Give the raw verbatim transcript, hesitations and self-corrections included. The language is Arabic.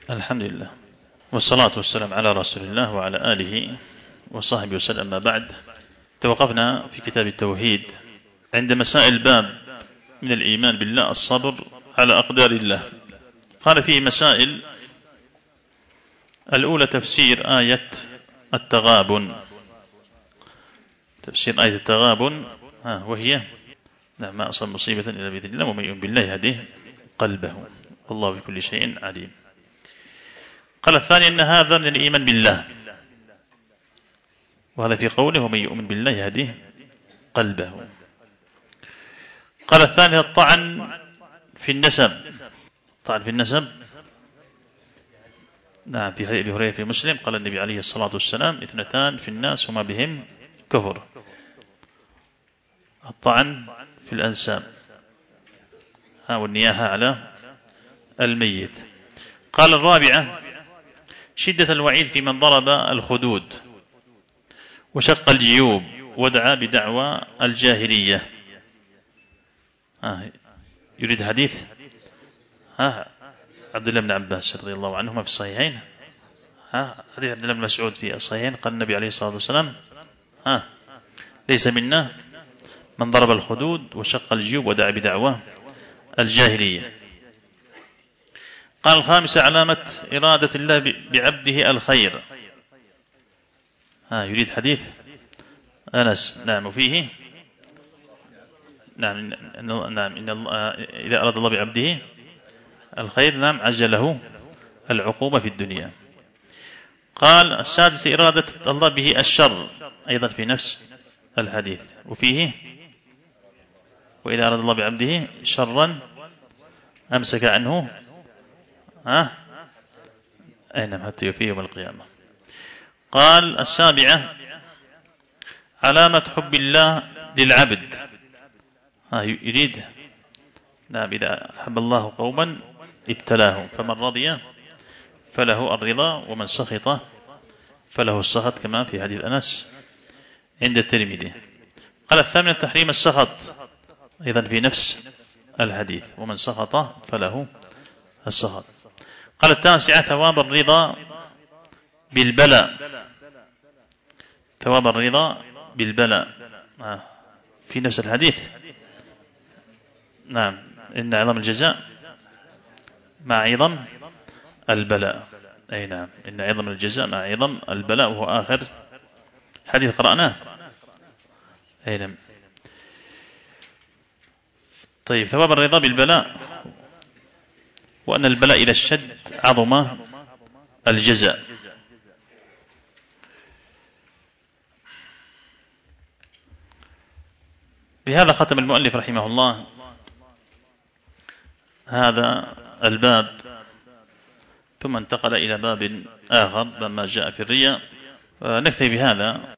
الحمد لله والصلاة والسلام على رسول الله وعلى آله وصحبه وسلم. ما بعد، توقفنا في كتاب التوحيد عند مسائل الباب من الإيمان بالله الصبر على أقدار الله. قال فيه مسائل: الأولى تفسير آية التغابن، تفسير آية التغابن ها وهي: ما أصاب مصيبة إلا بإذن الله ومن يؤمن بالله يهديه قلبه والله بكل شيء عليم. قال الثاني: أن هذا من الإيمان بالله، وهذا في قوله ومن يؤمن بالله يهديه قلبه. قال الثالث: الطعن في النسب، الطعن في النسب. نعم، في حديث أبي هريرة في مسلم قال النبي عليه الصلاة والسلام: اثنتان في الناس وما بهم كفر: الطعن في الأنساب والنياحة على الميت. قال الرابعة: شدة الوعيد في من ضرب الخدود وشق الجيوب ودعا بدعوى الجاهلية. آه يريد حديث ها عبد الله بن عباس رضي الله عنهما في الصحيحين. ها حديث عبد الله بن مسعود في الصحيحين قال النبي عليه الصلاة والسلام: ها ليس منا من ضرب الخدود وشق الجيوب ودعا بدعوى الجاهلية. قال الخامسة: علامة إرادة الله بعبده الخير. ها يريد حديث أنس. نعم، وفيه نعم نعم إن الله إذا أراد الله بعبده الخير نعم عجله العقوبة في الدنيا. قال السادس: إرادة الله به الشر، أيضا في نفس الحديث، وفيه: وإذا أراد الله بعبده شرا أمسك عنه ها أينما حتى يوفيه يوم القيامة. قال السابعة: علامة حب الله للعبد. ها يريد نعم إذا أحب الله قوما ابتلاهم فمن رضي فله الرضا ومن سخط فله السخط، كما في حديث أنس عند الترمذي. قال الثامنة: تحريم السخط، أيضا في نفس الحديث: ومن سخط فله السخط. قال التاسعة: ثواب الرضا بالبلاء، ثواب الرضا بالبلاء في نفس الحديث. نعم، إن عظم الجزاء مع عظم البلاء. أي نعم، إن عظم الجزاء مع عظم البلاء، وهو آخر حديث قرأناه. أي نعم. طيب، ثواب الرضا بالبلاء، وأن البلاء إلى الشد عظم الجزاء. بهذا ختم المؤلف رحمه الله هذا الباب، ثم انتقل إلى باب آخر، بما جاء في الرياء. نكتفي بهذا.